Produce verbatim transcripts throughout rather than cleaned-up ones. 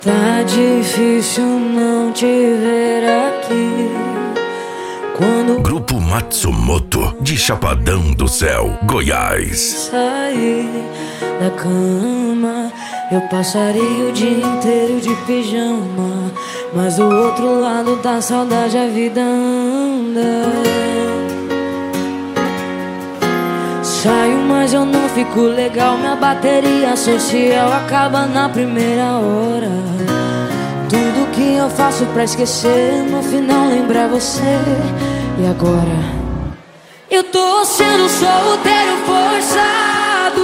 Tá difícil não te ver aqui. Quando Grupo Matsumoto de Chapadão do Céu, Goiás. sair da cama, eu passaria o dia inteiro de pijama, mas do outro lado da saudade a vida anda. Saio, mas eu não fico legal. Minha bateria social acaba na primeira hora. Tudo que eu faço pra esquecer, no final lembrar você. E agora? Eu tô sendo solteiro forçado.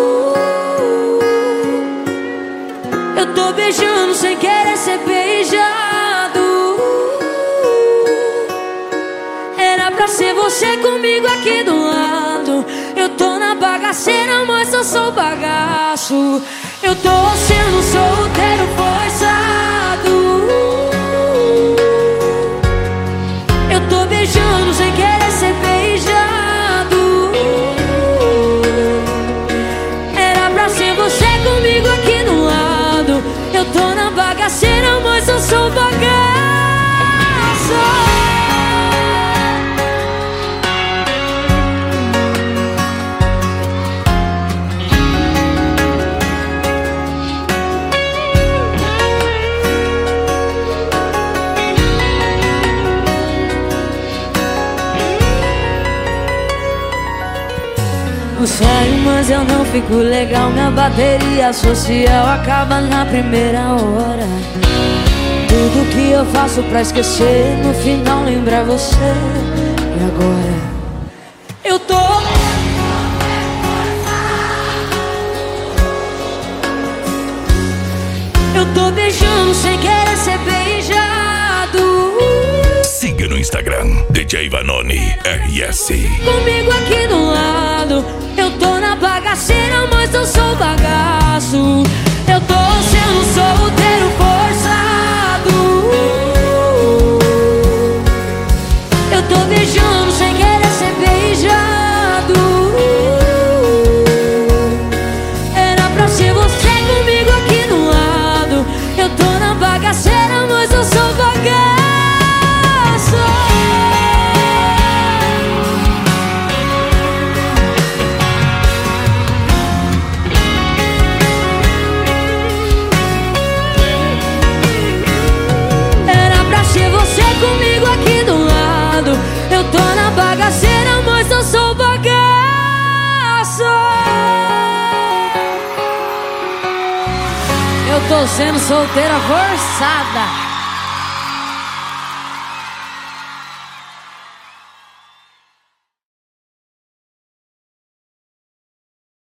Eu tô beijando sem querer ser beijado. Era pra ser você comigo aqui do lado. Eu tô na bagaceira, mas eu sou bagaço. Eu tô sendo solteiro forçado. Eu tô beijando sem querer ser beijado. Era pra ser você comigo aqui do lado. Eu tô na bagaceira, mas eu sou bagaço. Eu saio, mas eu não fico legal. Minha bateria social acaba na primeira hora. Tudo que eu faço pra esquecer, no final lembrar você. E agora? Eu tô Eu tô beijando sem querer ser beijado. Siga no Instagram, D J Vanoni R S. Comigo aqui do lado. Eu tô na bagaceira, mas eu sou bagaço. Eu tô sendo solteiro forçado. Eu tô beijando sem querer ser beijado. Era pra ser você comigo aqui do lado. Eu tô na bagaceira, mas eu sou bagaço. Comigo aqui do lado. Eu tô na bagaceira, mas eu sou bagaço. Eu tô sendo solteira forçada.